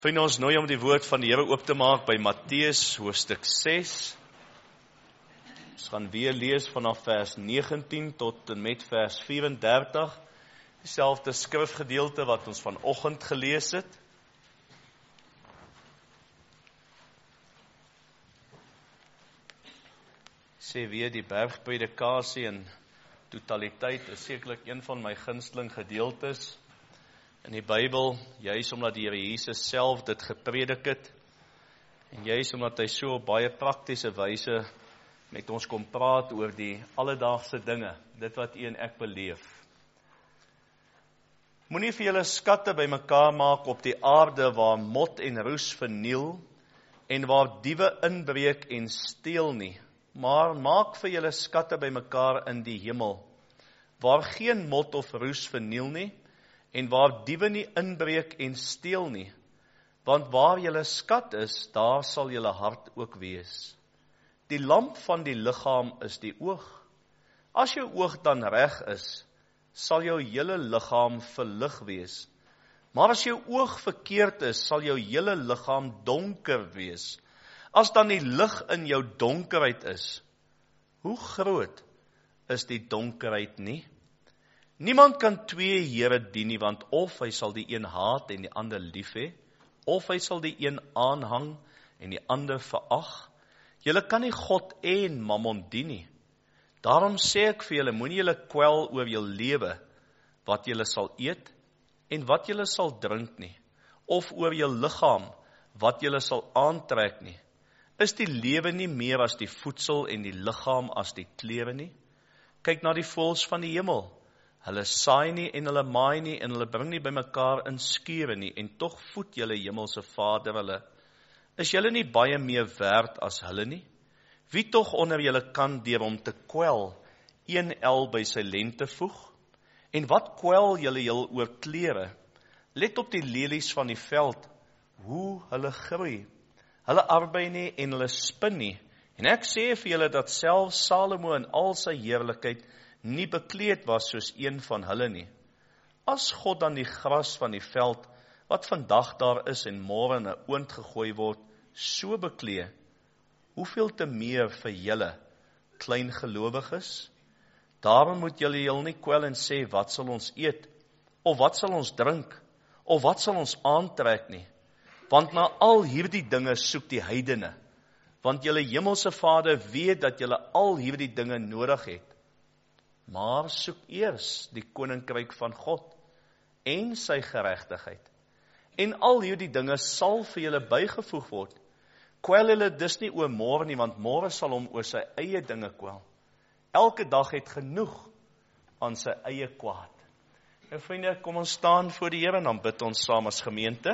Vriende, ons nooi om die woord van die Here oop te maak by Matteus hoofstuk 6. Ons gaan weer lees vanaf vers 19 tot en met vers 34. Dieselfde skrifgedeelte wat ons vanoggend gelees het. Ek sê weer die bergpredikasie in totaliteit is sekerlik een van my gunsteling gedeeltes in die Bybel, juis omdat die Here Jesus self dit gepredik het, en juis omdat hy so op baie praktiese wyse met ons kom praat oor die alledaagse dinge, dit wat u en ek beleef. Moenie vir julle skatte bymekaar maak op die aarde waar mot en roes verniel, en waar diewe inbreek en steel nie, maar maak vir julle skatte bymekaar in die hemel, waar geen mot of roes verniel nie, en waar diewe nie inbreek en steel nie, want waar julle skat is, daar sal julle hart ook wees. Die lamp van die liggaam is die oog. As jou oog dan reg is, sal jou hele liggaam verlig wees. Maar as jou oog verkeerd is, sal jou hele liggaam donker wees. As dan die lig in jou donkerheid is, hoe groot is die donkerheid nie? Niemand kan twee here dien nie, want of hy sal die een haat en die ander lief hê, of hy sal die een aanhang en die ander verag. Julle kan nie God en Mammon dien nie. Daarom sê ek vir julle, moenie julle kwel oor jou lewe, wat julle sal eet en wat julle sal drink nie, of oor jou liggaam, wat julle sal aantrek nie. Is die lewe nie meer as die voedsel en die liggaam as die klere nie? Kyk na die voëls van die hemel. Hulle saai nie en hulle maai nie en hulle bring nie bymekaar in skure nie, en tog voed julle hemelse Vader hulle. Is julle nie baie meer werd as hulle nie? Wie tog onder julle kan deur hom te kwel, een el by sy lente voeg? En wat kwel julle heel oor klere? Let op die lelies van die veld, hoe hulle groei. Hulle arbei nie en hulle spin nie. En ek sê vir julle dat selfs Salomo in al sy heerlikheid nie bekleed was soos een van hulle nie. As God dan die gras van die veld, wat vandag daar is en môre in 'n oond gegooi word, so beklee, hoeveel te meer vir julle, klein gelowiges? Daarom moet julle julle nie kwel en sê, wat sal ons eet, of wat sal ons drink, of wat sal ons aantrek nie? Want na al hierdie dinge soek die heidene, want julle hemelse Vader weet dat julle al hierdie dinge nodig het. Maar soek eers die koninkryk van God en sy geregtigheid. En al hierdie dinge sal vir julle bygevoeg word. Kwel julle dus nie oor môre nie, want môre sal hom oor sy eie dinge kwel. Elke dag het genoeg aan sy eie kwaad. Nou vriende, kom ons staan voor die Here en dan bid ons saam as gemeente.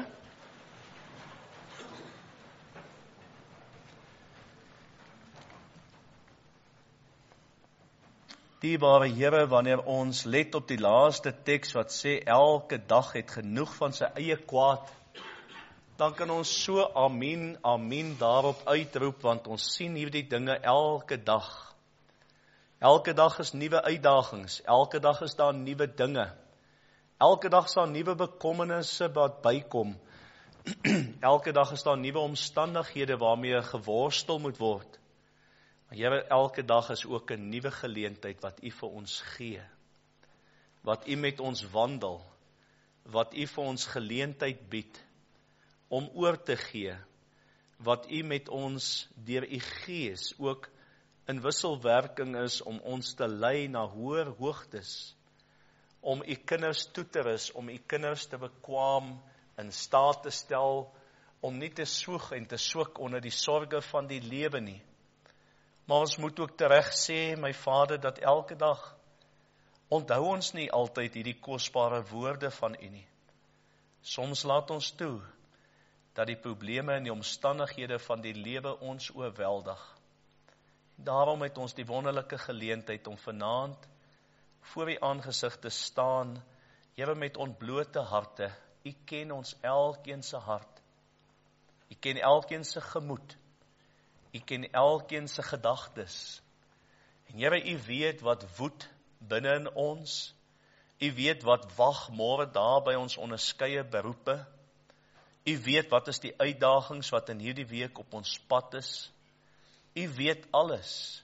Dierbare Here, wanneer ons let op die laaste teks wat sê elke dag het genoeg van sy eie kwaad, dan kan ons so amen, amen daarop uitroep, want ons sien hierdie dinge elke dag. Elke dag is nuwe uitdagings, elke dag is daar nuwe dinge. Elke dag is daar nuwe bekommernisse wat bykom. Elke dag is daar nuwe omstandighede waarmee geworstel moet word. Maar Here, elke dag is ook 'n nuwe geleentheid wat U vir ons gee. Wat U met ons wandel, wat U vir ons geleentheid bied om oor te gee, wat U met ons deur U Gees ook in wisselwerking is om ons te lei na hoër hoogtes, om U kinders toe te rus, om U kinders te bekwam, in staat te stel, om nie te soeg en te soek onder die sorge van die lewe nie. Maar ons moet ook tereg sê, my Vader, dat elke dag onthou ons nie altyd hierdie kosbare woorde van U nie. Soms laat ons toe dat die probleme en die omstandighede van die lewe ons oorweldig. Daarom het ons die wonderlike geleentheid om vanaand voor U aangesig te staan, Here, met ontblote harte. U ken ons elkeen se hart. U ken elkeen se gemoed. U ken elkeen se gedagtes. En Here, U weet wat woed binne in ons. U weet wat wag môre daar by ons onderskeie beroepe. U weet wat is die uitdagings wat in hierdie week op ons pad is. U weet alles.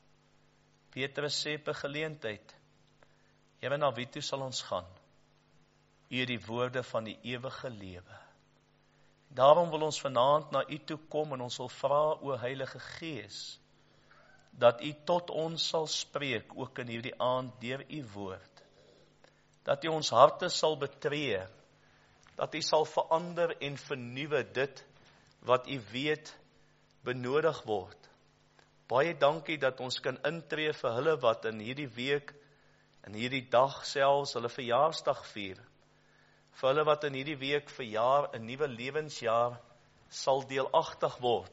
Petrus sê per geleentheid, Here, na wie toe sal ons gaan? U het die woorde van die ewige lewe. Daarom wil ons vanaand na u toe kom en ons wil vra, o Heilige Gees, dat u tot ons sal spreek, ook in hierdie aand deur u woord. Dat u ons harte sal betree, dat u sal verander en vernuwe dit wat u weet benodig word. Baie dankie dat ons kan intree vir hulle wat in hierdie week, in hierdie dag selfs, hulle verjaarsdag vier. Vir hulle wat in hierdie week verjaar, 'n nuwe lewensjaar sal deelagtig word.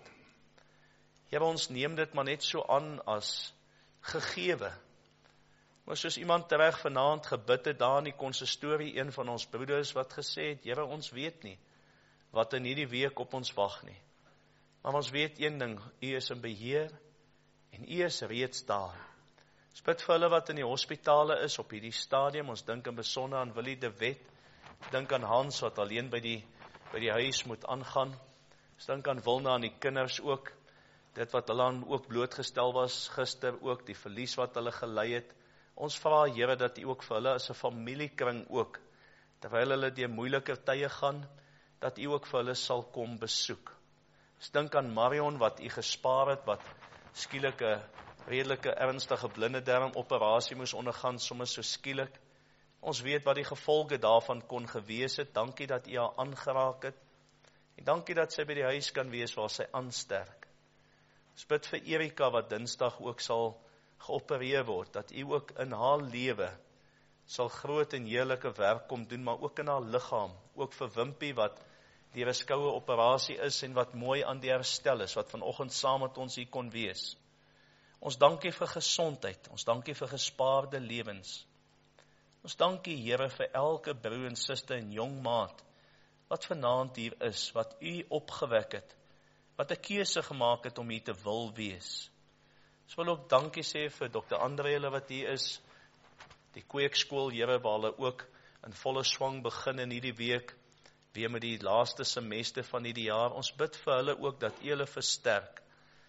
Here, ons neem dit maar net so aan as gegewe. Maar soos iemand tereg vanaand gebid het daar in die konsistorie, een van ons broeders wat gesê het, Here, ons weet nie wat in hierdie week op ons wag nie. Maar ons weet een ding, u is in beheer en u is reeds daar. Ons bid vir hulle wat in die hospitale is op hierdie stadium. Ons dink in besonder aan Willie de Wet. Dink aan Hans wat alleen by die huis moet aangaan. Ons dink aan Wilna en die kinders ook. Dit wat hulle aan ook blootgestel was gister ook, die verlies wat hulle gelei het. Ons vra, Here, dat u ook vir hulle as 'n familiekring ook, terwyl hulle deur moeilike tye gaan, dat u ook vir hulle sal kom besoek. Ons dink aan Marion wat u gespaar het, wat skielik 'n redelike ernstige blinde darm operasie moes ondergaan, sommer so skielik. Ons weet wat die gevolge daarvan kon gewees het. Dankie dat u haar aangeraak het. En dankie dat sy by die huis kan wees waar sy aansterk. Ons bid vir Erika wat Dinsdag ook sal geopereer word, dat u ook in haar lewe sal groot en heerlike werk kom doen, maar ook in haar liggaam. Ook vir Wimpie wat deur 'n skoue operasie is en wat mooi aan die herstel is, wat vanoggend saam met ons hier kon wees. Ons dankie vir gesondheid, ons dankie vir gespaarde lewens. Ons dankie, Here, vir elke broer en suster en jong maat wat vanaand hier is, wat u opgewek het, wat 'n keuse gemaak het om hier te wil wees. Ons wil ook dankie sê vir Dr. Andre, hulle wat hier is, die kweekskool, Here, waar hulle ook in volle swang begin in hierdie week, weer met die laaste semester van hierdie jaar. Ons bid vir hulle ook dat u hulle versterk.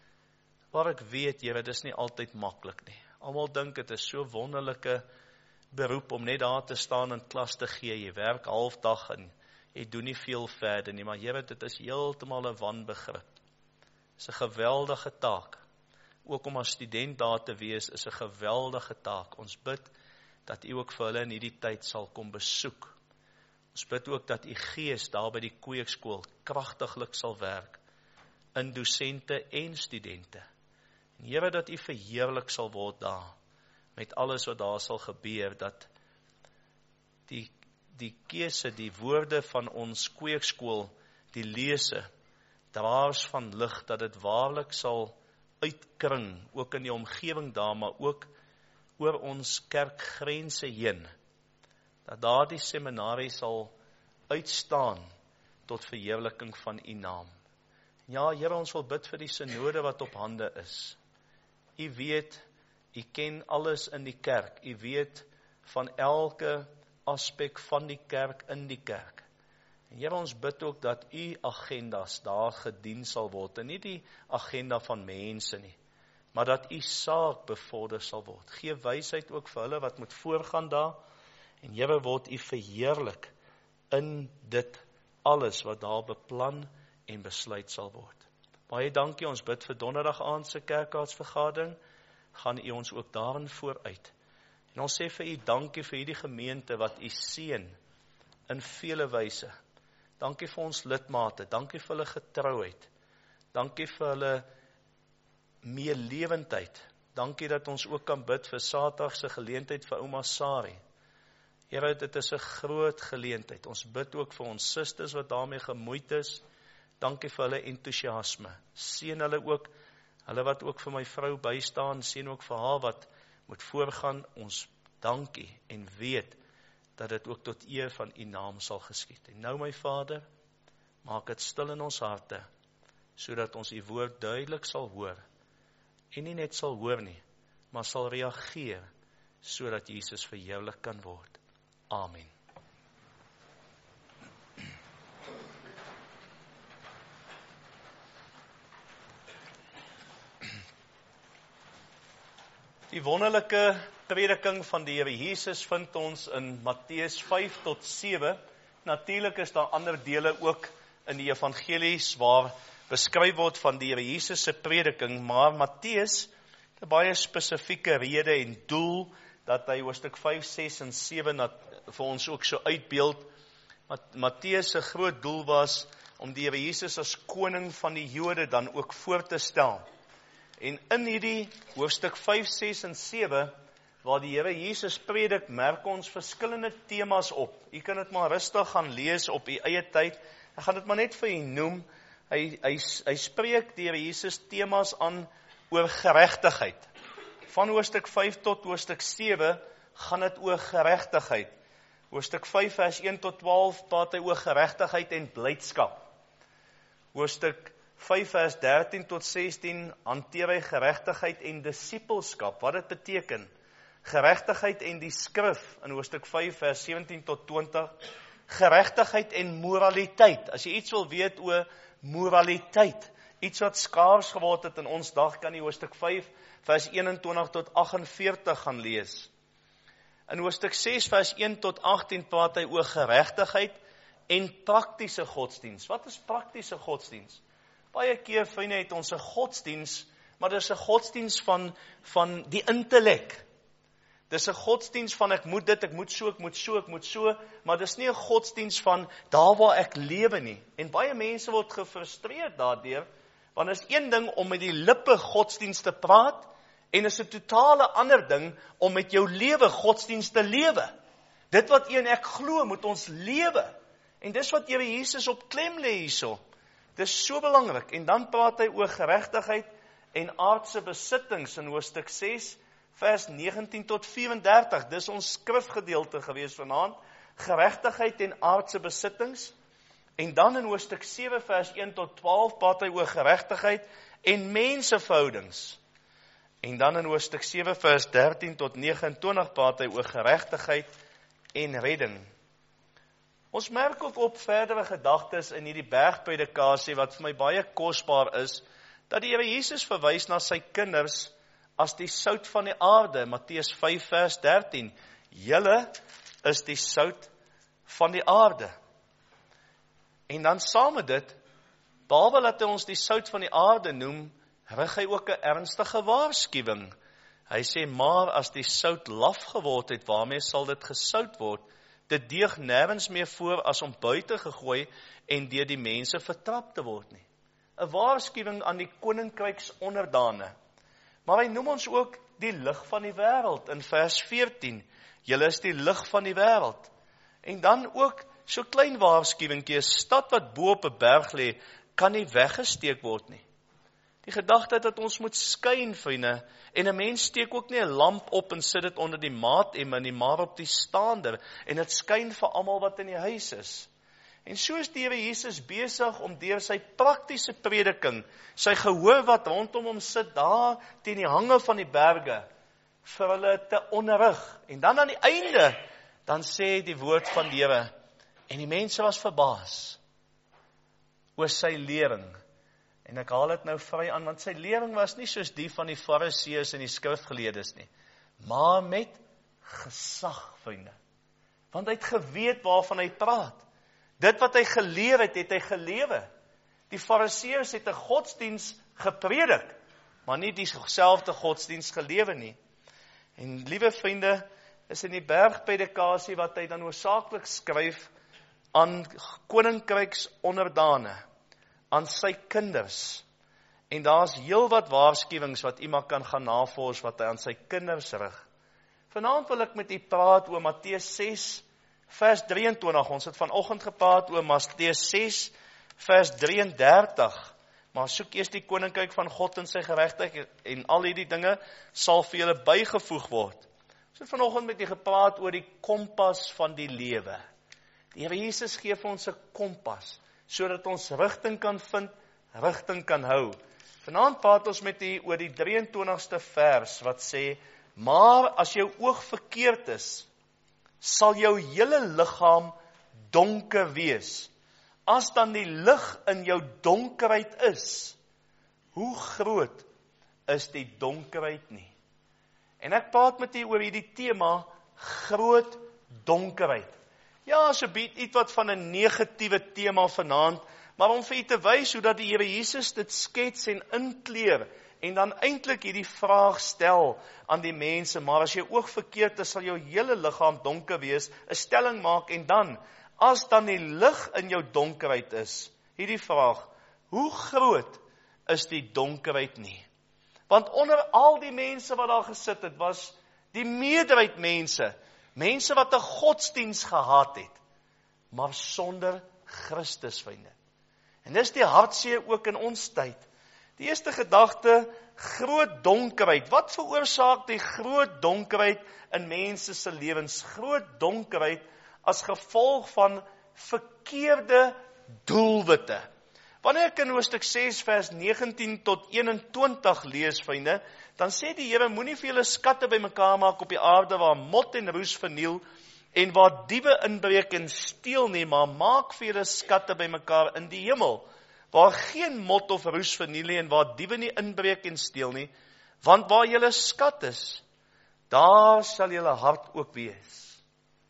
Waar ek weet, Here, dis nie altyd maklik nie. Almal dink dit is so wonderlike beroep om net daar te staan en klas te gee. Jy werk halfdag en jy doen nie veel verder nie, maar Here, dit is heeltemal 'n wanbegrip. Dis 'n geweldige taak. Ook om as student daar te wees is 'n geweldige taak. Ons bid dat u ook vir hulle in hierdie tyd sal kom besoek. Ons bid ook dat u Gees daar by die kweekskool kragtiglik sal werk in dosente en studente. En Here, dat u verheerlik sal word daar met alles wat daar sal gebeur, dat die keuse, die woorde van ons kweekskool, die lese, draers van lig, dat dit waarlik sal uitkring, ook in die omgewing daar, maar ook oor ons kerkgrense heen, dat daar die seminarie sal uitstaan tot verheerliking van u naam. Ja, Here, ons wil bid vir die synode wat op hande is. U weet, u ken alles in die kerk, u weet van elke aspek van die kerk in die kerk. En Here, ons bid ook dat u agendas daar gedien sal word, en nie die agenda van mense nie, maar dat u saak bevorder sal word. Gee wysheid ook vir hulle wat moet voorgaan daar, en Here, word u verheerlik in dit alles wat daar beplan en besluit sal word. Baie dankie, ons bid vir donderdag aand se kerkraadsvergadering, gaan u ons ook daarin vooruit. En ons sê vir u dankie vir hierdie gemeente wat u seën in vele wyse. Dankie vir ons lidmate, dankie vir hulle getrouheid, dankie vir hulle meelewendheid, dankie dat ons ook kan bid vir Saterdag se geleentheid vir ouma Sari. Here, dit is 'n groot geleentheid, ons bid ook vir ons susters wat daarmee gemoeid is, dankie vir hulle entoesiasme, seën hulle ook, hulle wat ook vir my vrou bystaan, seën ook vir haar wat moet voorgaan, ons dankie en weet dat dit ook tot eer van u naam sal geskied. En nou my Vader, maak dit stil in ons harte, sodat ons u woord duidelik sal hoor, en nie net sal hoor nie, maar sal reageer, sodat Jesus verheerlik kan word. Amen. Die wonderlike prediking van die Here Jesus vind ons in Matteus 5 tot 7. Natuurlik is daar ander dele ook in die evangelies waar beskryf word van die Here Jesus se prediking, maar Matteus het 'n baie spesifieke rede en doel dat hy hoofstuk 5, 6 en 7 vir ons ook so uitbeeld. Matteus se groot doel was om die Here Jesus as koning van die Jode dan ook voor te stel. En in hierdie hoofstuk 5, 6 en 7, waar die Here Jesus predik, merk ons verskillende temas op. U kan dit maar rustig gaan lees op u eie tyd. Ek gaan dit maar net vir u noem. Hy spreek die Here Jesus temas aan oor geregtigheid. Van hoofstuk 5 tot hoofstuk 7 gaan dit oor geregtigheid. Hoofstuk 5 vers 1 tot 12 praat hy oor geregtigheid en blydskap. Hoofstuk 5 vers 13 tot 16 hanteer hy geregtigheid en disippelskap, wat dit beteken. Geregtigheid en die skrif in hoofstuk 5 vers 17 tot 20. Geregtigheid en moraliteit. As jy iets wil weet oor moraliteit, iets wat skaars geword het in ons dag, kan jy hoofstuk 5 vers 21 tot 48 gaan lees. In hoofstuk 6 vers 1 tot 18 praat hy oor geregtigheid en praktiese godsdiens. Wat is praktiese godsdiens? Baie keer, vriende, het ons 'n godsdiens, maar dit is 'n godsdiens van die intellek. Dis 'n godsdiens van ek moet dit, ek moet so, maar dis nie 'n godsdiens van daar waar ek lewe nie. En baie mense word gefrustreerd daardeur, want is een ding om met die lippe godsdiens te praat, en is 'n totale ander ding om met jou lewe godsdiens te lewe. Dit wat u en ek glo, moet ons lewe. En dis wat Here Jesus op klem lê hierso. Dis so belangrik. En dan praat hy oor geregtigheid en aardse besittings in hoofstuk 6, vers 19 tot 34. Dis ons skrifgedeelte gewees vanaand. Geregtigheid en aardse besittings. En dan in hoofstuk 7, vers 1 tot 12, praat hy oor geregtigheid en menseverhoudings. En dan in hoofstuk 7, vers 13 tot 29, praat hy oor geregtigheid en redding. Ons merk ook op verdere gedagtes in hierdie bergpredikasie, wat vir my baie kosbaar is, dat die Here Jesus verwys na sy kinders as die sout van die aarde. Matteus 5 vers 13. Julle is die sout van die aarde. En dan saam met dit, behalwe dat hy ons die sout van die aarde noem, rig hy ook 'n ernstige waarskuwing. Hy sê, maar as die sout laf geword het, waarmee sal dit gesout word? Dit deug nêrens meer voor as om buite gegooi en deur die mense vertrap te word nie. 'n Waarskuwing aan die koninkryks onderdane. Maar hy noem ons ook die lig van die wêreld in vers 14. Julle is die lig van die wêreld. En dan ook so klein waarskuwingkie, 'n stad wat bo op 'n berg lê, kan nie weggesteek word nie. Die gedagte dat ons moet skyn, vriende, en 'n mens steek ook nie 'n lamp op en sit dit onder die maatemmer nie, maar op die staander, en dit skyn vir almal wat in die huis is. En so is die Here Jesus besig om deur sy praktiese prediking, sy gehoor wat rondom hom sit daar teen die hange van die berge, vir hulle te onderrig. En dan aan die einde, dan sê die woord van die Here, en die mense was verbaas oor sy lering. En ek haal dit nou vry aan, want sy lering was nie soos die van die fariseërs en die skrifgeleerdes nie, maar met gesag, vriende. Want hy het geweet waarvan hy praat. Dit wat hy geleer het, het hy gelewe. Die fariseërs het 'n godsdiens gepredik, maar nie dieselfde godsdiens gelewe nie. En liewe vriende, is in die bergpredikasie wat hy dan hoofsaaklik skryf aan koninkryks onderdane, aan sy kinders. En daar's heelwat waarskuwings wat iemand kan gaan navors wat hy aan sy kinders rig. Vanaand wil ek met u praat oor Matteus 6 vers 23. Ons het vanoggend gepraat oor Matteus 6 vers 33. Maar soek eers die koninkryk van God en sy geregtigheid, en al hierdie dinge sal vir julle bygevoeg word. Ons het vanoggend met u gepraat oor die kompas van die lewe. Die Here Jesus gee vir ons 'n kompas, sodat ons rigting kan vind, rigting kan hou. Vanaand praat ons met u oor die 23ste vers wat sê, maar as jou oog verkeerd is, sal jou hele liggaam donker wees. As dan die lig in jou donkerheid is, hoe groot is die donkerheid nie? En ek praat met u oor hierdie tema, groot donkerheid. Ja, so bied iets wat van 'n negatiewe tema vanaand, maar om vir u te wys hoe dat die Here Jesus dit skets en inkleer, en dan eintlik hierdie vraag stel aan die mense, maar as jou oog verkeerd is, sal jou hele liggaam donker wees, 'n stelling maak, en dan, as dan die lig in jou donkerheid is, hierdie vraag, hoe groot is die donkerheid nie? Want onder al die mense wat daar gesit het, was die meerderheid mense wat 'n godsdiens gehad het, maar sonder Christus, vriende. En dis die hartseer ook in ons tyd. Die eerste gedagte, groot donkerheid. Wat veroorsaak die groot donkerheid in mense se lewens? Groot donkerheid as gevolg van verkeerde doelwitte. Wanneer ek in hoofstuk 6 vers 19 tot 21 lees, vriende, dan sê die Here, moenie vir julle skatte bymekaar maak op die aarde waar mot en roes verniel en waar diewe inbreek en steel nie, maar maak vir julle skatte bymekaar in die hemel, waar geen mot of roes verniel nie en waar diewe nie inbreek en steel nie, want waar julle skat is, daar sal julle hart ook wees.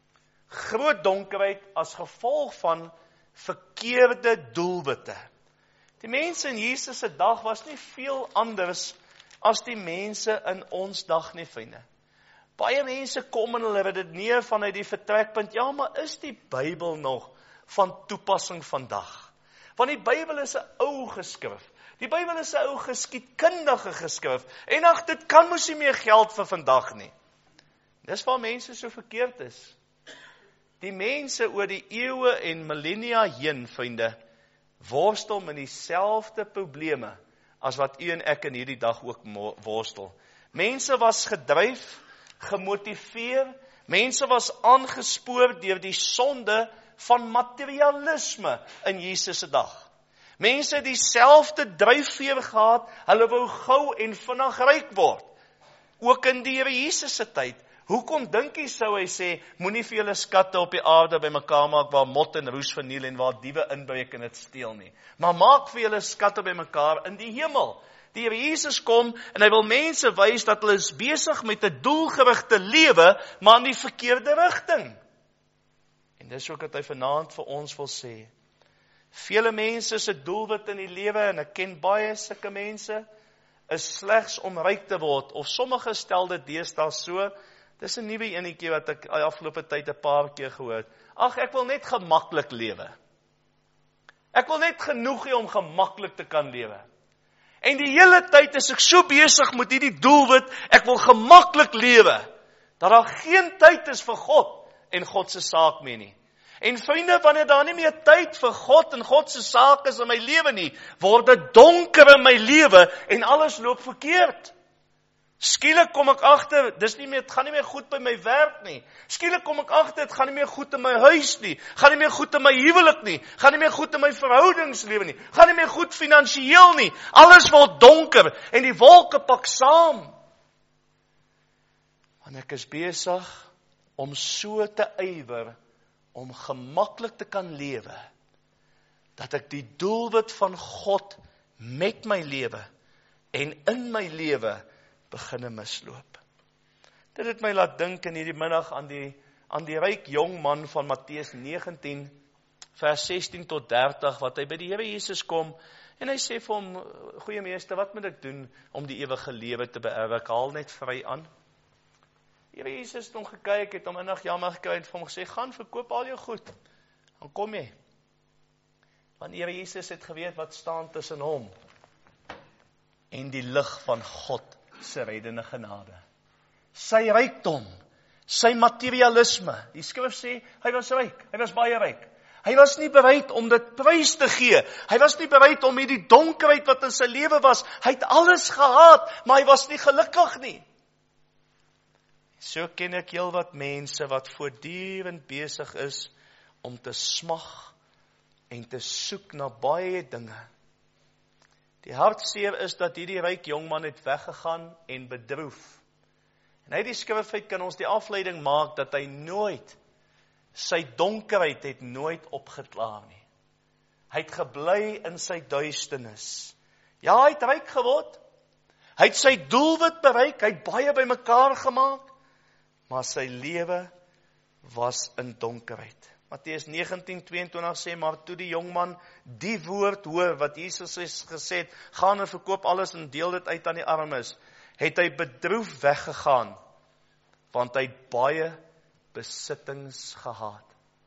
Groot donkerheid as gevolg van verkeerde doelwitte. Die mense in Jesus se dag was nie veel anders as die mense in ons dag nie, vriende. Baie mense kom en hulle het dit neer vanuit die vertrekpunt, ja, maar is die Bybel nog van toepassing vandag? Want die Bybel is 'n ou geskrif. Die Bybel is 'n ou geskiedkundige geskrif. En ag, dit kan mos nie meer geld vir vandag nie. Dis waar mense so verkeerd is. Die mense oor die eeue en millennia heen, vriende, worstel met dieselfde probleme as wat u en ek in hierdie dag ook worstel. Mense was gedryf, gemotiveer, mense was aangespoor deur die sonde van materialisme in Jesus se dag. Mense het dieselfde dryfveer gehad, hulle wou gou en vinnig ryk word. Ook in die Here Jesus se tyd. Hoekom dink jy sou hy sê, moenie vir julle skatte op die aarde bymekaar maak waar mot en roes verniel en waar diewe inbreek en dit steel nie. Maar maak vir julle skatte bymekaar in die hemel. Die Here Jesus kom en hy wil mense wys dat hulle is besig met 'n doelgerigte lewe, maar in die verkeerde rigting. En dis ook wat hy vanaand vir ons wil sê. Vele mense se doelwit in die lewe, en ek ken baie sulke mense, is slegs om ryk te word, of sommige stel dit deesdae so. Dis 'n nuwe enetjie wat ek afgelope tyd 'n paar keer gehoor het. Ag, ek wil net gemaklik lewe. Ek wil net genoeg hê om gemaklik te kan lewe. En die hele tyd is ek so besig met hierdie doelwit, ek wil gemaklik lewe, dat daar geen tyd is vir God en God se saak meer nie. En vriende, wanneer daar nie meer tyd vir God en God se saak is in my lewe nie, word dit donker in my lewe en alles loop verkeerd. Skielik kom ek agter, dit gaan nie meer goed by my werk nie. Skielik kom ek agter, dit gaan nie meer goed in my huis nie. Gaan nie meer goed in my huwelik nie. Gaan nie meer goed in my verhoudingslewe nie. Gaan nie meer goed finansiëel nie. Alles word donker en die wolke pak saam. Want ek is besig om so te ywer om gemaklik te kan lewe, dat ek die doelwit van God met my lewe en in my lewe beginne misloop. Dit het my laat dink in hierdie middag aan die ryk jong man van Matteus 19, vers 16 tot 30, wat hy by die Here Jesus kom, en hy sê vir hom, goeie meester, wat moet ek doen om die ewige lewe te beerwe? Ek haal net vry aan. Die Here Jesus het hom gekyk, het hom innig jammer gekry en vir hom gesê, gaan verkoop al jou goed, dan kom jy. Want die Here Jesus het geweet wat staan tussen hom en die lig van God se reddende genade. Sy rykdom, sy materialisme. Die skrif sê, hy was ryk, hy was baie ryk. Hy was nie bereid om dit prys te gee. Hy was nie bereid om hierdie donkerheid wat in sy lewe was. Hy het alles gehad, maar hy was nie gelukkig nie. So ken ek heel wat mense wat voortdurend besig is om te smag en te soek na baie dinge. Die hartseer is dat hierdie ryk jongman het weggegaan en bedroef. En uit die skrif uit kan ons die afleiding maak dat hy nooit, sy donkerheid het nooit opgeklaar nie. Hy het gebly in sy duisternis. Ja, hy het ryk geword. Hy het sy doelwit bereik, hy het baie bymekaar gemaak, maar sy lewe was in donkerheid. Matteus 19:22 sê, maar toe die jongman die woord hoor, wat Jesus gesê het, gaan en verkoop alles en deel dit uit aan die armes, het hy bedroef weggegaan, want hy het baie besittings gehad.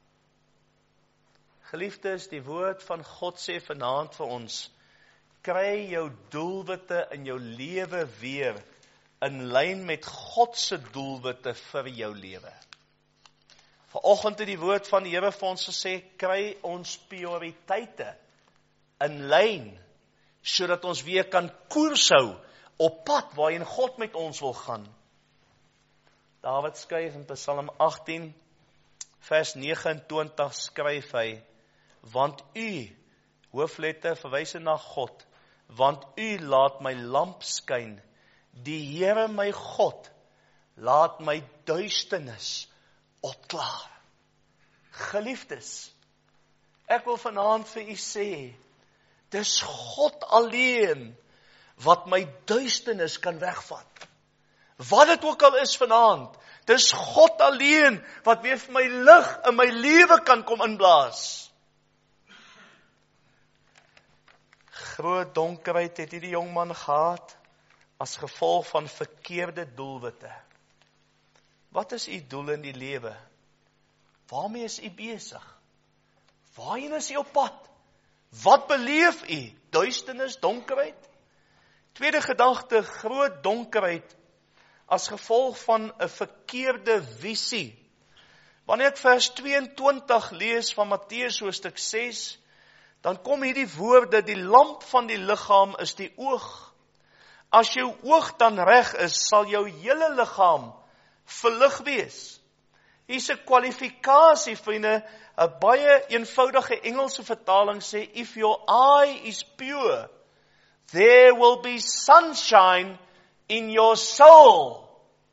Geliefdes, die woord van God sê vanaand vir ons, kry jou doelwitte in jou lewe weer in lyn met God se doelwitte vir jou lewe. Vanoggend het die woord van die Here vir ons gesê, kry ons prioriteite in lyn, sodat ons weer kan koers hou op pad waarin God met ons wil gaan. Dawid skryf in Psalm 18, vers 29 skryf hy, want u, hoofletter verwys na God, want u laat my lamp skyn, die Here my God, laat my duisternis opklaar. Geliefdes, ek wil vanaand vir u sê, dis God alleen wat my duisternis kan wegvat. Wat dit ook al is vanaand, dis God alleen wat weer vir my lig in my lewe kan kom inblaas. Groot donkerheid het hierdie jongman gehad as gevolg van verkeerde doelwitte. Wat is u doel in die lewe? Waarmee is u besig? Waarheen is u op pad? Wat beleef u? Duisternis, donkerheid? Tweede gedagte, groot donkerheid as gevolg van 'n verkeerde visie. Wanneer ek vers 22 lees van Matteus hoofstuk 6, dan kom hierdie woorde, die lamp van die liggaam is die oog. As jou oog dan reg is, sal jou hele liggaam verlig wees. Hier's 'n kwalifikasie, vriende, 'n baie eenvoudige Engelse vertaling sê, if your eye is pure, there will be sunshine in your soul.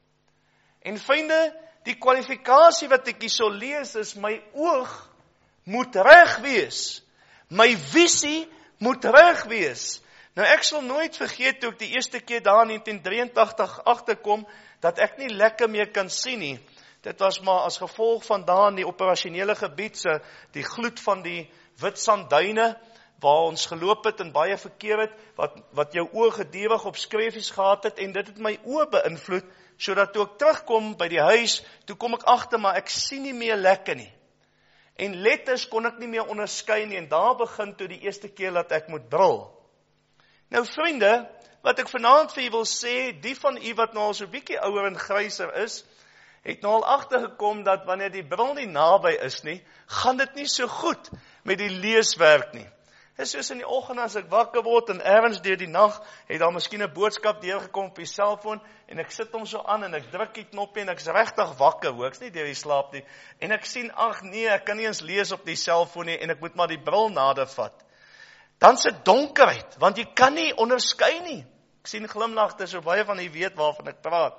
En vriende, die kwalifikasie wat ek hier so lees is, my oog moet reg wees. My visie moet reg wees. Nou ek sal nooit vergeet toe ek die eerste keer daar in 1983 agterkom, dat ek nie lekker meer kan sien nie. Dit was maar as gevolg van daar in die operasionele gebied, die gloed van die Witsanduine, waar ons geloop het en baie verkeer het, wat jou oë gedurig op skreefies gehad het, en dit het my oë beïnvloed, sodat toe ek terugkom by die huis, toe kom ek agter, maar ek sien nie meer lekker nie. En letters kon ek nie meer onderskei nie, en daar begin toe die eerste keer dat ek moet bril. Nou vriende, wat ek vanaand vir u wil sê, die van u wat nou al so 'n bietjie ouer en gryser is, het nou al agtergekom dat wanneer die bril nie naby is nie, gaan dit nie so goed met die leeswerk nie. Dit is soos in die oggend as ek wakker word en ergens deur die nag het daar miskien 'n boodskap deurgekom op die selfoon en ek sit hom so aan en ek druk die knoppie en ek's regtig wakker, hoor, ek's nie deur die slaap nie. En ek sien, ag nee, ek kan nie eens lees op die selfoon nie en ek moet maar die bril nader vat. Dan se donkerheid, want jy kan nie onderskei nie. Ek sien glimlagte, so baie van u weet waarvan ek praat.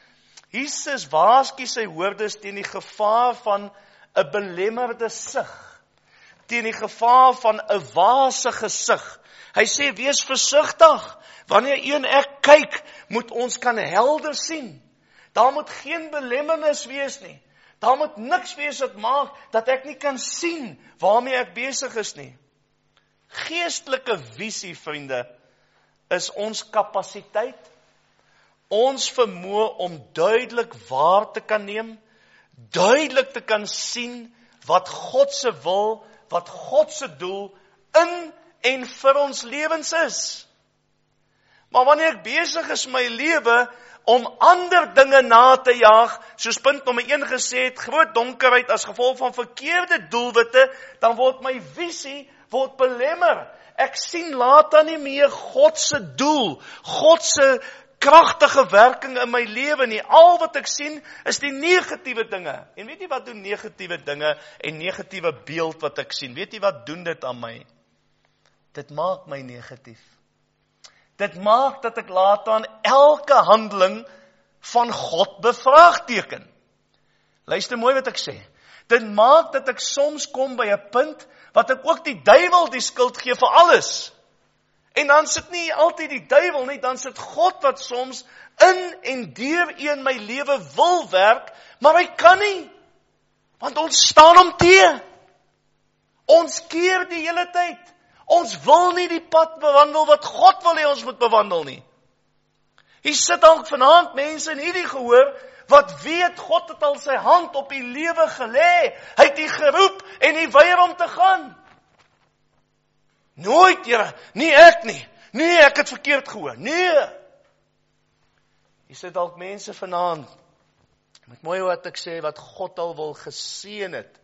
Jesus waarsku sy hoorders teen die gevaar van 'n belemmerde sig, teen die gevaar van 'n wasige sig. Hy sê, wees versigtig, wanneer u en ek kyk, moet ons kan helder sien. Daar moet geen belemmernis wees nie. Daar moet niks wees wat maak, dat ek nie kan sien, waarmee ek besig is nie. Geestelike visie, vriende, is ons kapasiteit, ons vermoë om duidelik waar te kan neem, duidelik te kan sien wat God se wil, wat God se doel in en vir ons lewens is. Maar wanneer ek besig is my lewe om ander dinge na te jaag, soos punt nommer 1 gesê het, groot donkerheid as gevolg van verkeerde doelwitte, dan word my visie belemmer. Ek sien later nie meer God se doel, God se kragtige werking in my lewe nie. Al wat ek sien is die negatiewe dinge. En weet jy wat doen negatiewe dinge en negatiewe beeld wat ek sien? Weet jy wat doen dit aan my? Dit maak my negatief. Dit maak dat ek later aan elke handeling van God bevraagteken. Luister mooi wat ek sê. Dit maak dat ek soms kom by 'n punt wat ek ook die duiwel die skuld gee vir alles. En dan sit nie altyd die duiwel nie, dan sit God wat soms in en deur in my lewe wil werk, maar hy kan nie. Want ons staan hom teë. Ons keer die hele tyd. Ons wil nie die pad bewandel wat God wil hê ons moet bewandel nie. Hier sit dalk vanaand mense in hierdie gehoor, wat weet God het al sy hand op die lewe gelê. Hy het die geroep en die weier om te gaan. Nooit, Here, nie ek nie. Nee, ek het verkeerd gehoor. Nee. Hier sit dalk mense vanaand, met mooi wat ek sê, wat God al wil geseën het.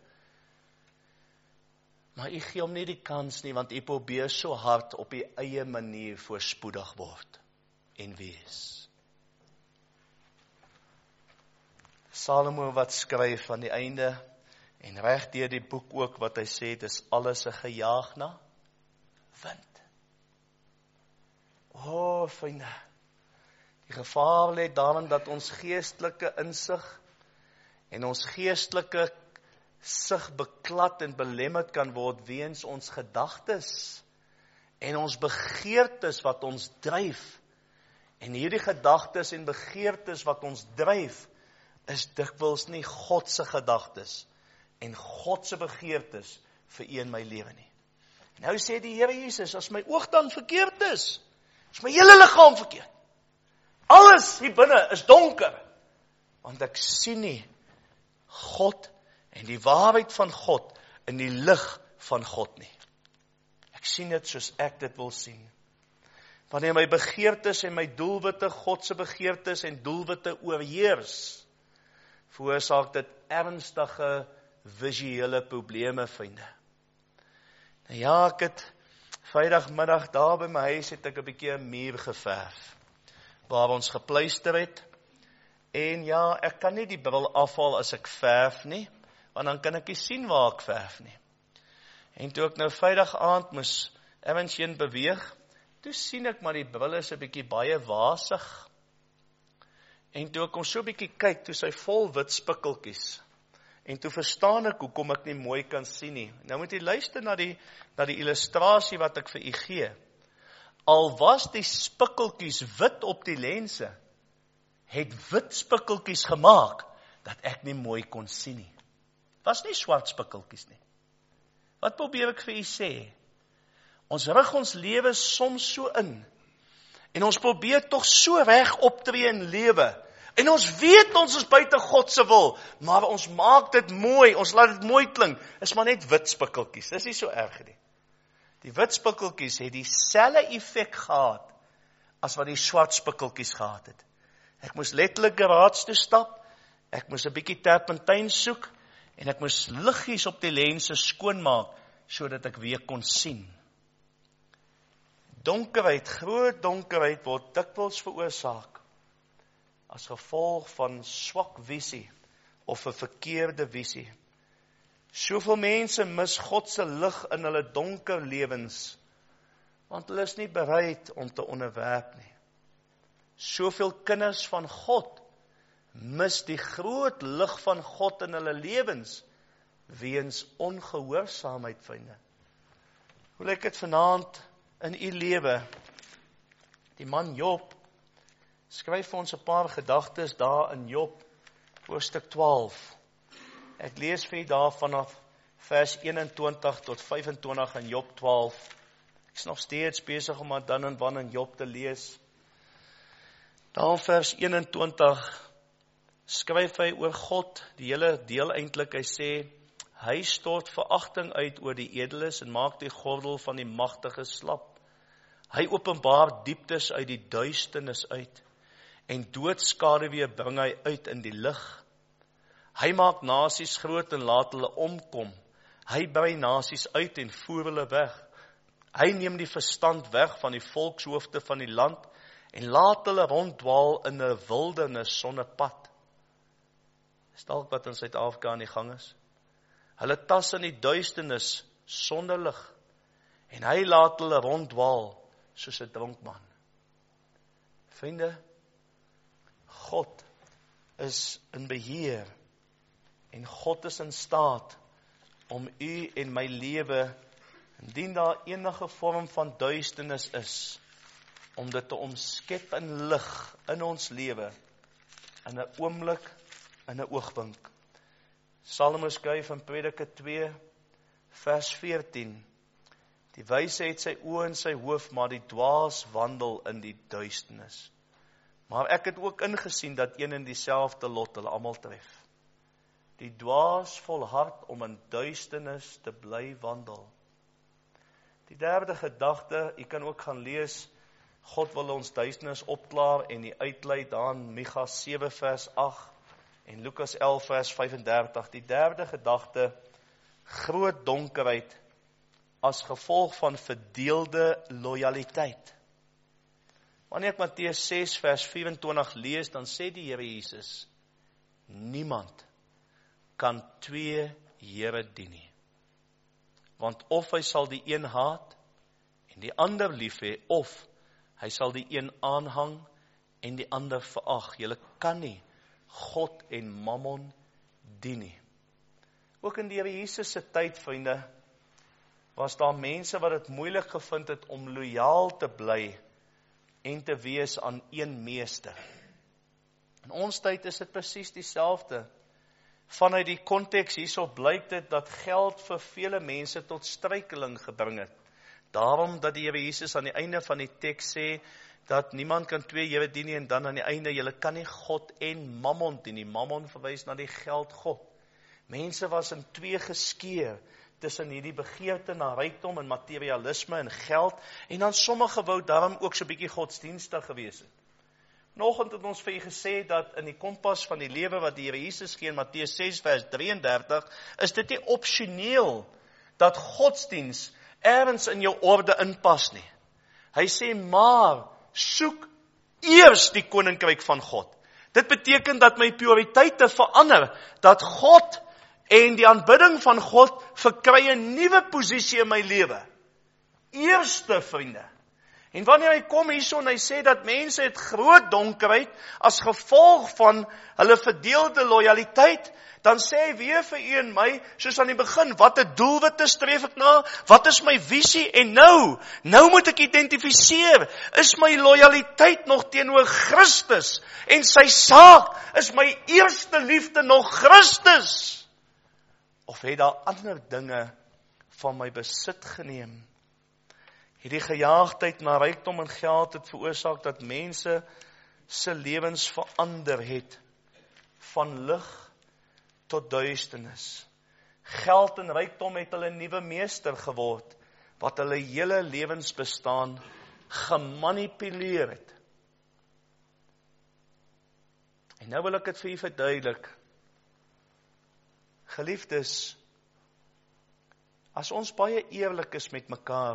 Maar u gee hom nie die kans nie, want u probeer so hard op u eie manier voorspoedig word en wees. Salomo wat skryf aan die einde, en reg deur die boek ook wat hy sê, dis alles 'n gejaag na wind. Vriende, die gevaar lê daarin dat ons geestelike insig en ons geestelike sig beklad en belemmerd kan word weens ons gedagtes en ons begeertes wat ons dryf. En hierdie gedagtes en begeertes wat ons dryf, is dikwels nie God se gedagtes en God se begeertes vir u in my lewe nie. Nou sê die Here Jesus, as my oog dan verkeerd is my hele liggaam verkeerd. Alles hier binne is donker, want ek sien nie God en die waarheid van God in die lig van God nie. Ek sien dit soos ek dit wil sien. Wanneer my begeertes en my doelwitte, God se begeertes en doelwitte oorheers, veroorsaak dit ernstige visuele probleme, vriende. Nou ja, ek het Vrydagmiddag daar by my huis het ek 'n bietjie 'n muur geverf, waar ons gepluister het. En ja, ek kan nie die bril afhaal as ek verf nie, want dan kan ek nie sien waar ek verf nie. En toe ek nou Vrydag aand moes ewensheen beweeg, toe sien ek maar die bril is 'n bietjie baie wasig. En toe ek hom so 'n bietjie kyk, toe is hy vol wit spikkeltjies. En toe verstaan ek hoekom ek nie mooi kan sien nie. Nou moet jy luister na die illustrasie wat ek vir u gee. Al was die spikkeltjies wit op die lense, het wit spikkeltjies gemaak, dat ek nie mooi kon sien nie. Was nie swart spikkeltjies nie. Wat probeer ek vir u sê? Ons rig ons lewe soms so in, en ons probeer tog so reg optree in lewe, en ons weet ons is buite God se wil, maar ons maak dit mooi, ons laat dit mooi klink, is maar net wit spikkeltjies, dis nie so erg nie. Die wit spikkeltjies het dieselfde effek gehad, as wat die swart spikkeltjies gehad het. Ek moes letterlik garage toe stap, ek moes 'n bietjie terpentyn soek, en ek moes liggies op die lense skoonmaak, sodat ek weer kon sien. Donkerheid, groot donkerheid word dikwels veroorsaak as gevolg van swak visie of 'n verkeerde visie. Soveel mense mis God se lig in hulle donker lewens, want hulle is nie bereid om te onderwerp nie. Soveel kinders van God mis die groot lig van God in hulle lewens weens ongehoorsaamheid, vriende. Hoe lyk dit vanaand in u lewe? Die man Job skryf vir ons 'n paar gedagtes daar in Job, hoofstuk 12. Ek lees vir u daar vanaf vers 21 tot 25 in Job 12. Ek is nog steeds besig om maar dan en wan in Job te lees. Daar in vers 21 skryf hy oor God, die hele deel eintlik. Hy sê, hy stort veragting uit oor die edeles en maak die gordel van die magtige slap. Hy openbaar dieptes uit die duisternis uit, en doodskaduwee bring hy uit in die lig. Hy maak nasies groot en laat hulle omkom. Hy brei nasies uit en voer hulle weg. Hy neem die verstand weg van die volkshoofde van die land en laat hulle ronddwaal in 'n wildernis sonder pad. Dis dalk wat in Suid-Afrika aan die gang is. Hulle tas in die duisternis sonder lig en hy laat hulle ronddwaal soos 'n dronkman. Vriende, God is in beheer en God is in staat om u en my lewe Indien daar enige vorm van duisternis is, om dit te omskep in lig in ons lewe, in 'n oomblik, in 'n oogwink. Salomo skryf in Prediker 2, vers 14, die wyse het sy oë in sy hoof, maar die dwaas wandel in die duisternis. Maar ek het ook ingesien dat een en dieselfde lot hulle almal tref. Die dwaas volhard om in duisternis te bly wandel. Die derde gedagte, jy kan ook gaan lees, God wil ons duisternis opklaar en die uitlei daan Micha 7 vers 8 en Lukas 11 vers 35. Die derde gedagte, groot donkerheid as gevolg van verdeelde lojaliteit. Wanneer ek Matteus 6 vers 24 lees, dan sê die Here Jesus, niemand kan twee Here dien nie. Want of hy sal die een haat en die ander lief hê, of hy sal die een aanhang en die ander verag. Julle kan nie God en Mammon dien nie. Ook in die Here Jesus se tyd, vriende, was daar mense wat dit moeilik gevind het om lojaal te bly en te wees aan een meester. In ons tyd is dit presies dieselfde. Vanuit die konteks hierso blyk dit dat geld vir vele mense tot struikeling gebring het. Daarom dat die Here Jesus aan die einde van die teks sê, dat niemand kan twee Here dien nie, en dan aan die einde, julle kan nie God en Mammon dien nie. Mammon verwys na die geldgod. Mense was in twee geskeur, tussen hierdie begeerte na rykdom en materialisme en geld, en dan sommige wou daarom ook so 'n bietjie godsdienstig gewees het. Vanoggend het ons vir u gesê dat in die kompas van die lewe wat die Here Jesus gee in Matteus 6 vers 33, is dit nie opsioneel dat godsdiens ergens in jou orde inpas nie. Hy sê maar, soek eers die koninkryk van God. Dit beteken dat my prioriteite verander, dat God en die aanbidding van God verkry 'n nuwe posisie in my lewe. Eerste, vriende. En wanneer hy kom hierso en hy sê dat mense het groot donkerheid as gevolg van hulle verdeelde lojaliteit, dan sê hy weer vir u en my, soos aan die begin, watter doelwitte streef ek na, wat is my visie, en nou moet ek identifiseer, is my lojaliteit nog teenoor Christus, en sy saak, is my eerste liefde nog Christus, of het daar ander dinge van my besit geneem? Hierdie gejaagdheid na rykdom en geld het veroorsaak dat mense se lewens verander het, van lig tot duisternis. Geld en rykdom het hulle nuwe meester geword, wat hulle hele lewensbestaan gemanipuleer het. En nou wil ek dit vir u verduidelik. Geliefdes, as ons baie eerlik is met mekaar,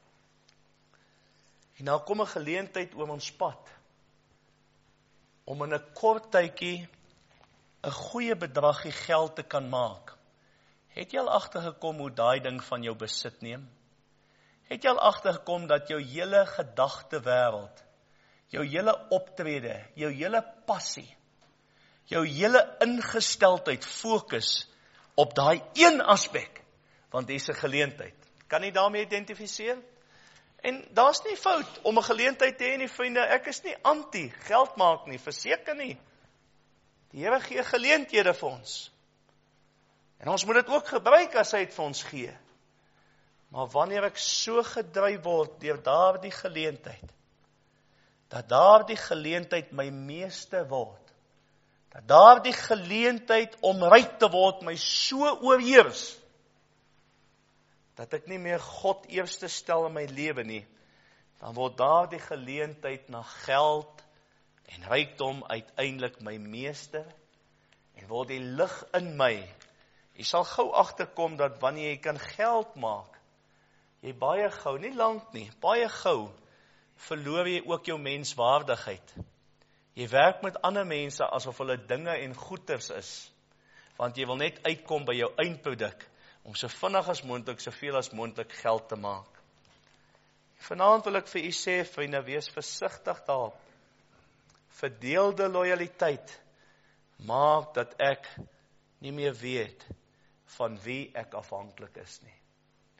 en nou kom 'n geleentheid oor ons pad, om in 'n kort tydjie 'n goeie bedragie geld te kan maak. Het jy al agtergekom hoe daai ding van jou besit neem? Het jy al agtergekom dat jou hele gedagte wêreld, jou hele optrede, jou hele passie, jou hele ingesteldheid fokus op daai een aspek, want dis 'n geleentheid. Kan jy daarmee identifiseer? En daar's nie fout om 'n geleentheid te hê nie, vriende. Ek is nie anti geld maak nie, verseker nie. Die Here gee geleenthede vir ons. En ons moet dit ook gebruik as hy dit vir ons gee. Maar wanneer ek so gedryf word deur daardie geleentheid, dat daardie geleentheid my meeste word, dat daardie geleentheid om ryk te word my so oorheers, dat ek nie meer God eerste stel in my lewe nie, dan word daardie geleentheid na geld en rykdom uiteindelik my meester, en word die lig in my. Jy sal gou agterkom dat wanneer jy kan geld maak, jy baie gou, nie lank nie, baie gou, verloor jy ook jou menswaardigheid. Jy werk met ander mense asof hulle dinge en goeders is, want jy wil net uitkom by jou eindproduk, om so vinnig as moontlik, soveel as moontlik geld te maak. Vanaand wil ek vir u sê, vriende, wees versigtig daarop. Verdeelde lojaliteit maak dat ek nie meer weet van wie ek afhanklik is nie.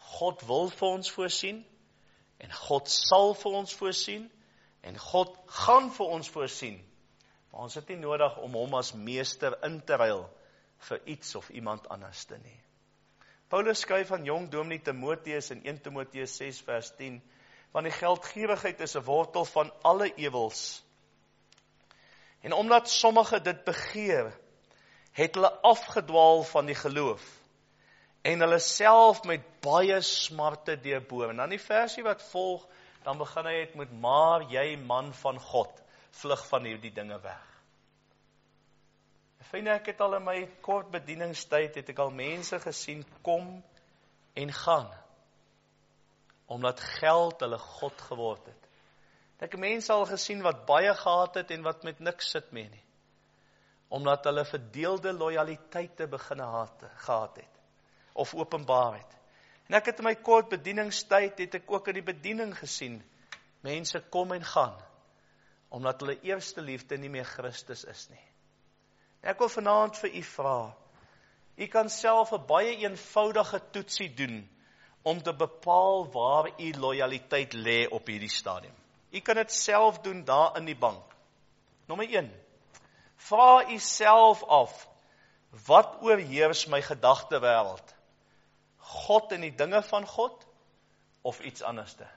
God wil vir ons voorsien, en God sal vir ons voorsien, en God gaan vir ons voorsien. Maar ons het nie nodig om hom as meester in te ruil vir iets of iemand anders te nie. Paulus skryf aan jong dominee Timotheus in 1 Timotheus 6 vers 10, want die geldgierigheid is 'n wortel van alle ewels. En omdat sommige dit begeer, het hulle afgedwaal van die geloof, en hulle self met baie smarte deurboor. En dan die versie wat volg, dan begin hy het met, maar jy man van God, vlug van hierdie dinge weg. Vriende, ek het al in my kort bedieningstyd, het ek al mense gesien, kom en gaan, omdat geld hulle God geword het. Ek het mense al gesien wat baie gehad het, en wat met niks sit mee nie, omdat hulle verdeelde loyaliteite begin gehad het, of openbaar het. En ek het in my kort bedieningstyd, het ek ook in die bediening gesien, mense kom en gaan, omdat hulle eerste liefde nie meer Christus is nie. Ek wil vanaand vir u vra, u kan self 'n baie eenvoudige toetsie doen, om te bepaal waar u loyaliteit lê op hierdie stadium. U kan dit self doen daar in die bank. Nommer 1, vra u self af, wat oorheers my gedagtewêreld? God en die dinge van God, of iets anderste?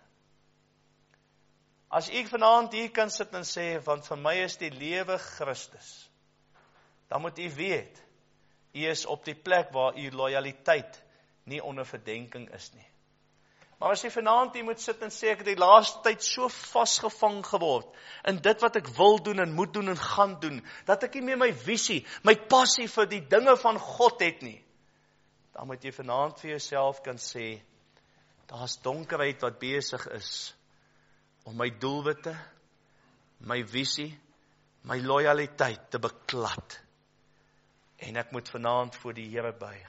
As ek vanaand hier kan sit en sê, want vir my is die lewe Christus, dan moet u weet, u is op die plek waar u loyaliteit nie onder verdenking is nie. Maar as jy vanaand hier moet sit en sê, ek het die laaste tyd so vasgevang geword, in dit wat ek wil doen en moet doen en gaan doen, dat ek nie meer my visie, my passie vir die dinge van God het nie, dan moet jy vanaand vir jouself kan sê, daar is donkerheid wat besig is, om my doelwitte, my visie, my loyaliteit te beklad. En ek moet vanaand voor die Here buig.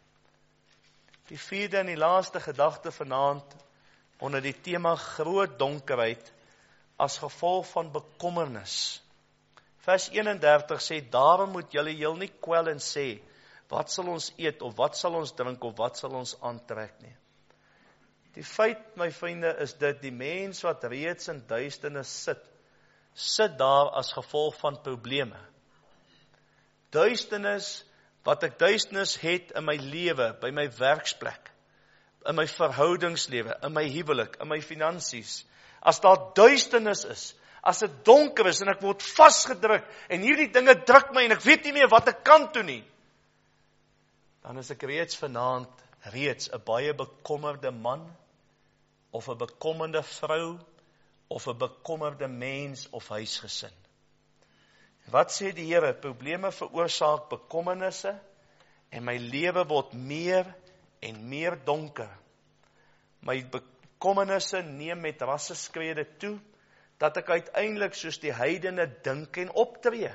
Die vierde en die laaste gedagte vanaand, onder die tema groot donkerheid, as gevolg van bekommernis. Vers 31 sê, daarom moet julle heel nie kwel en sê, wat sal ons eet, of wat sal ons drink, of wat sal ons aantrek nie. Die feit, my vriende, is dit, die mens wat reeds in duisternis sit daar as gevolg van probleme. Duisternis, wat ek duisternis het in my lewe, by my werksplek, in my verhoudingslewe, in my huwelik, in my finansies, as daar duisternis is, as dit donker is, en ek word vasgedruk, en hierdie dinge druk my, en ek weet nie meer wat ek kan doen nie, dan is ek reeds vanaand, 'n baie bekommerde man, of 'n bekommerde vrou, of 'n bekommerde mens, of huisgesin. Wat sê die Here? Probleme veroorsaak bekommernisse, en my lewe word meer en meer donker. My bekommernisse neem met rasseskrede toe, dat ek uiteindelik soos die heidene dink en optree.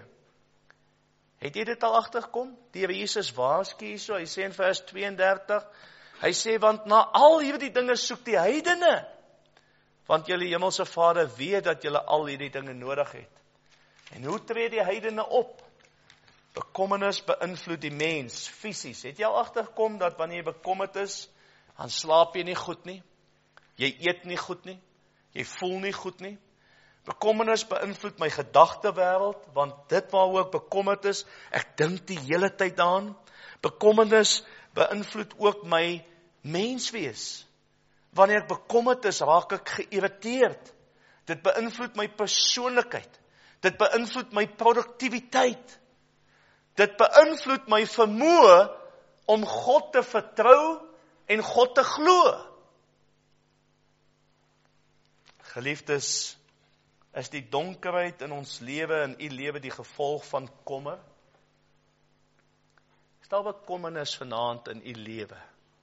Het jy dit al agtergekom? Die Here Jesus waarsku hierso, hy sê in vers 32, hy sê, want na al hierdie dinge soek die heidene, want julle hemelse Vader weet dat julle al hierdie dinge nodig het. En hoe tree die heidene op? Bekommernis beïnvloed die mens, fisies. Het jy al agtergekom dat wanneer jy bekommerd is, dan slaap jy nie goed nie, jy eet nie goed nie, jy voel nie goed nie. Bekommernis beïnvloed my gedagtewêreld, want dit waaroor ek bekommerd is, ek dink die hele tyd aan. Bekommernis beïnvloed ook my menswees. Wanneer ek bekommerd is, raak ek geïrriteerd. Dit beïnvloed my persoonlikheid. Dit beïnvloed my produktiwiteit. Dit beïnvloed my vermoë om God te vertrou en God te glo. Geliefdes, is die donkerheid in ons lewe, in u lewe, die gevolg van kommer? Is daar bekommernis vanaand in u lewe?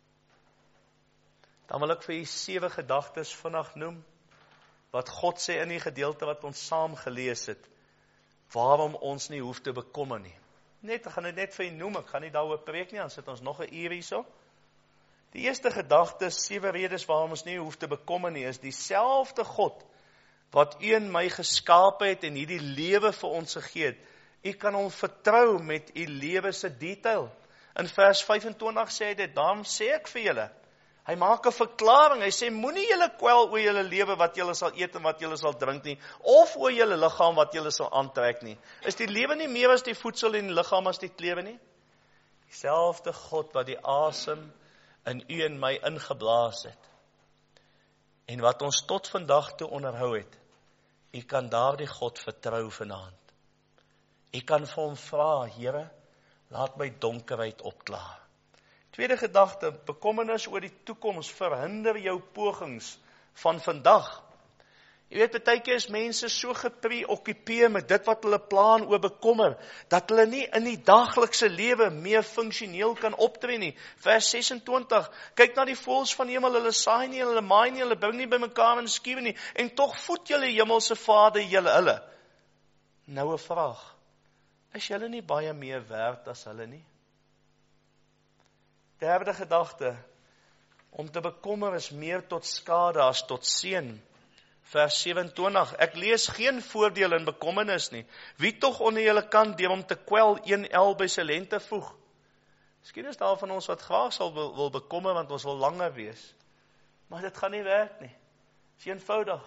Dan wil ek vir u 7 gedagtes vinnig noem, wat God sê in die gedeelte wat ons saam gelees het, waarom ons nie hoef te bekommer nie. Ek gaan dit net vir u noem, ek gaan nie daaroor preek nie, dan sit ons nog 'n uur hierso. Die eerste gedagte, 7 redes waarom ons nie hoef te bekommer nie, is dieselfde God, wat u en my geskaap het en hierdie lewe vir ons gegee het. U kan hom vertrou met u lewe se detail. In vers 25 sê hy dit, daarom sê ek vir julle, Hy maak 'n verklaring, hy sê, moenie julle kwel oor julle lewe wat julle sal eet en wat julle sal drink nie, of oor julle liggaam wat julle sal aantrek nie. Is die lewe nie meer as die voedsel en die liggaam as die klere nie? Dieselfde God wat die asem in u en my ingeblaas het, en wat ons tot vandag toe onderhou het, u kan daardie God vertrou vanaand. U kan vir hom vra, Here, laat my donkerheid opklaar. Tweede gedagte, bekommernis oor die toekoms verhinder jou pogings van vandag. Jy weet, baie keer is mense so gepreoccupeer met dit wat hulle plan oor bekommer, dat hulle nie in die daglikse lewe meer funksioneel kan optree nie. Vers 26, kyk na die voëls van die hemel, hulle saai nie, hulle maai nie, hulle bring nie bymekaar in skuwe nie, en tog voed julle hemelse Vader hulle. Nou 'n vraag, is julle nie baie meer werd as hulle nie? Derde gedagte, om te bekommer is meer tot skade as tot seën. Vers 27, ek lees geen voordeel in bekommernis nie. Wie tog onder julle kan deur om te kwel een el by sy lente voeg? Miskien is daar van ons wat graag sal wil bekommer, want ons wil langer wees. Maar dit gaan nie werk nie. Dit is eenvoudig.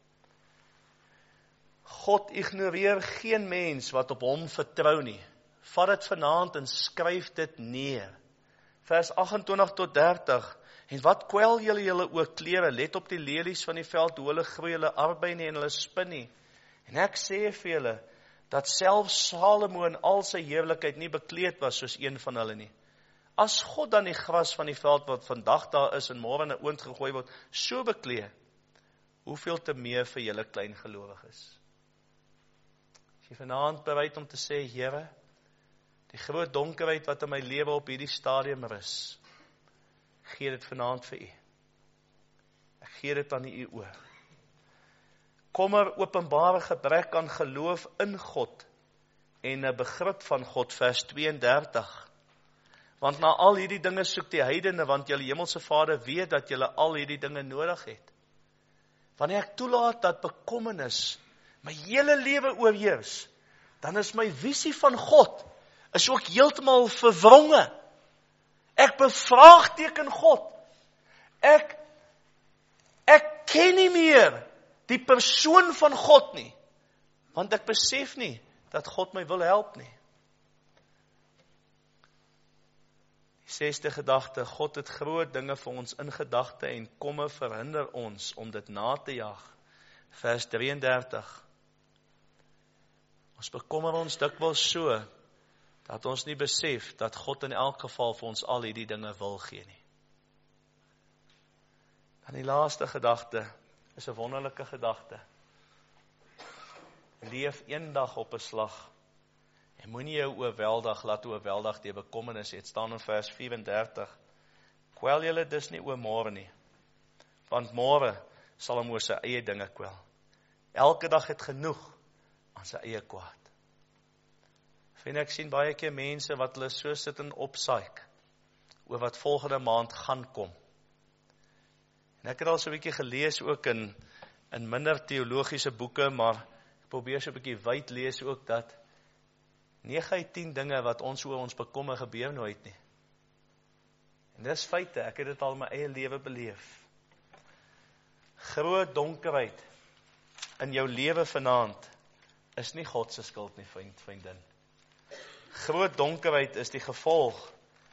God ignoreer geen mens wat op hom vertrou nie. Vat dit vanaand en skryf dit neer. Vers 28 tot 30, en wat kwel julle oor klere, let op die lelies van die veld, hoe hulle groei, hulle arbei nie en hulle spin nie. En ek sê vir julle, dat selfs Salomo in al sy heerlikheid nie bekleed was soos een van hulle nie. As God dan die gras van die veld wat vandag daar is en môre in 'n oond gegooi word, so bekleed, hoeveel te meer vir julle klein gelowiges. As jy vanaand bereid om te sê, Here, die groot donkerheid wat in my lewe op hierdie stadium rus, gee dit vanaand vir u. Ek gee dit aan u oor. Kommer openbare gebrek aan geloof in God en 'n begrip van God, vers 32. Want na al hierdie dinge soek die heidene, want julle hemelse Vader weet dat julle al hierdie dinge nodig het. Wanneer ek toelaat dat bekommernis my hele lewe oorheers, dan is my visie van God is ook heeltemal verwronge. Ek bevraagteken God. Ek ken nie meer die persoon van God nie, want ek besef nie dat God my wil help nie. Die 6de gedagte, God het groot dinge vir ons in gedagte en komme verhinder ons om dit na te jag. Vers 33. Ons bekommer ons dikwels so, dat ons nie besef dat God in elk geval vir ons al hierdie dinge wil gee nie. Dan die laaste gedagte is 'n wonderlike gedagte. Leef een dag op 'n slag. En moenie jou laat oorweldig deur bekommernis. Het staan in vers 34. Kwel julle dus nie oor môre nie, want môre sal hom oor sy eie dinge kwel. Elke dag het genoeg aan sy eie kwaad. En ek sien baie keer mense wat hulle so sit en opsaik oor wat volgende maand gaan kom. En ek het al so 'n bietjie gelees ook in minder teologiese boeke, maar ek probeer so 'n bietjie wyd lees ook dat 9 uit 10 dinge wat ons oor ons bekommer gebeur nooit nie. En dis feite, ek het dit al in my eie lewe beleef. Groot donkerheid in jou lewe vanaand is nie God se skuld nie, vriendin. Groot donkerheid is die gevolg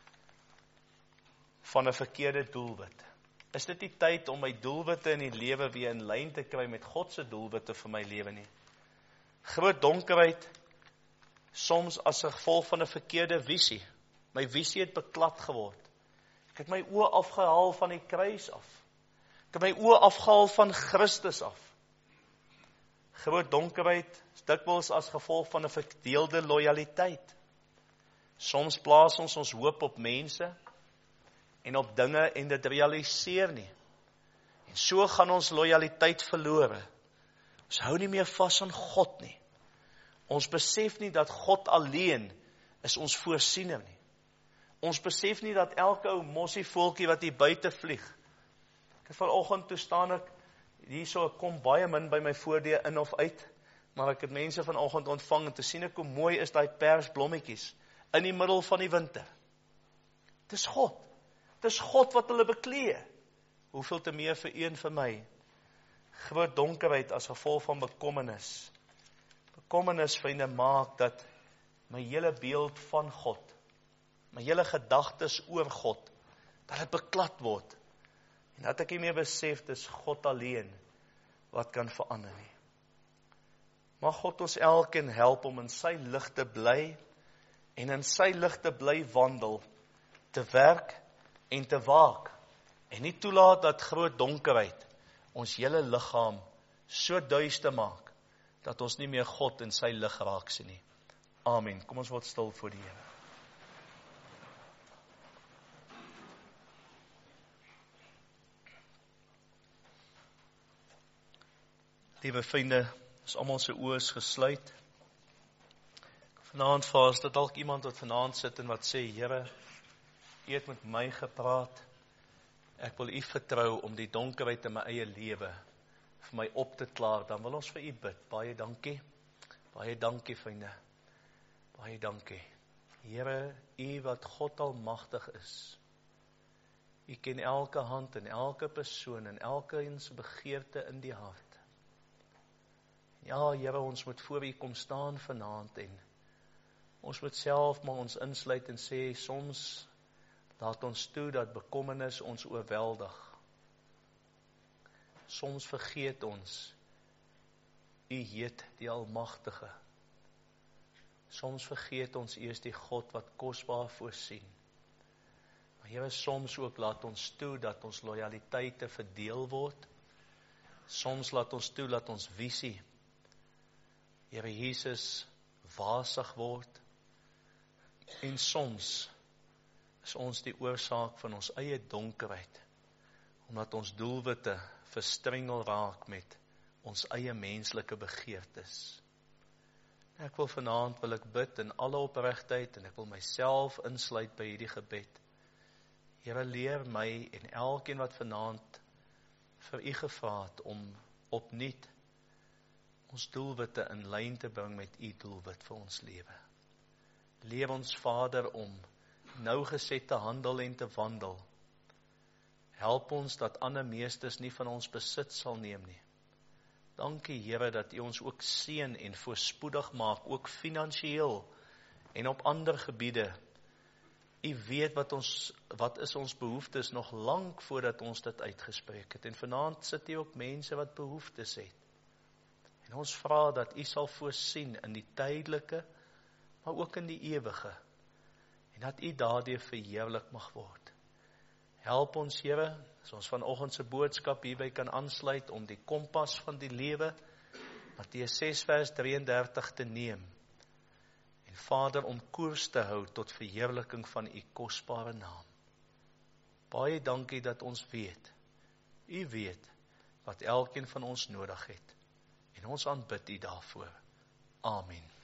van 'n verkeerde doelwit. Is dit nie tyd om my doelwitte in die lewe weer in lyn te kry met God se doelwitte vir my lewe nie? Groot donkerheid soms as 'n gevolg van 'n verkeerde visie. My visie het beklad geword. Ek het my oë afgehaal van die kruis af. Ek het my oë afgehaal van Christus af. Groot donkerheid is dikwels as gevolg van 'n verdeelde lojaliteit. Soms plaas ons hoop op mense en op dinge en dit realiseer nie. En so gaan ons lojaliteit verlore. Ons hou nie meer vas aan God nie. Ons besef nie dat God alleen is ons voorsiener nie. Ons besef nie dat elke ou mossievoeltjie wat hier buite vlieg. Ek het vanoggend toe staan ek, hierso kom baie min by my voordeur in of uit, maar ek het mense vanoggend ontvang en te sien ek hoe mooi is daai persblommetjies in die middel van die winter. Dis God. Dis God wat hulle beklee. hoeveel te meer vir u en vir my. Groot donkerheid as gevolg van bekommernis. Bekommernis, vriende, maak dat my hele beeld van God, my hele gedagtes oor God, dat dit beklad word. En dat ek nie meer besef, dis God alleen wat kan verander nie. Mag God ons elkeen help om in sy lig te bly en in sy lig te bly wandel, te werk en te waak en nie toelaat dat groot donkerheid ons hele liggaam so duister maak dat ons nie meer God in sy lig raak sien nie. Amen. Kom ons word stil voor die Here. Liewe vriende, as almal se oë is gesluit. Vanaand vir as dit dalk iemand wat vanaand sit en wat sê, Here, U het met my gepraat. Ek wil U vertrou om die donkerheid in my eie lewe vir my op te klaar. Dan wil ons vir U bid. Baie dankie. Baie dankie, vriende. Baie dankie. Here, U wat God almagtig is. U ken elke hand en elke persoon en elke se begeerte in die hart. Ja, Here, ons moet voor U kom staan vanaand en ons moet self maar ons insluit en sê, soms laat ons toe dat bekommernis ons oorweldig. Soms vergeet ons, U heet die Almagtige. Soms vergeet ons U is die God wat kosbaar voorsien. Maar Here, soms ook laat ons toe dat ons lojaliteite verdeel word. Soms laat ons toe dat ons visie, Here Jesus, wasig word. En soms is ons die oorsaak van ons eie donkerheid, omdat ons doelwitte verstrengel raak met ons eie menslike begeertes. Ek wil vanaand bid in alle opregtheid en ek wil myself insluit by hierdie gebed. Here, leer my en elkeen wat vanaand vir U gevra het om opnuut ons doelwitte in lyn te bring met U doelwit vir ons lewe. Leer ons, Vader, om nougeset te handel en te wandel. Help ons dat ander meesters nie van ons besit sal neem nie. Dankie, Here, dat U ons ook seën en voorspoedig maak, ook finansiëel en op ander gebiede. U weet wat is ons behoeftes nog lank voordat ons dit uitgespreek het. En vanaand sit U ook mense wat behoeftes het. En ons vra dat U sal voorsien in die tydelike, maar ook in die ewige. En dat U daardeur verheerlik mag word. Help ons, Here, as ons vanoggend se boodskap hierby kan aansluit om die kompas van die lewe, Matteus 6 vers 33 te neem. En Vader, om koers te hou tot verheerliking van U kosbare naam. Baie dankie dat ons weet, U weet wat elkeen van ons nodig het. En ons aanbid U daarvoor. Amen.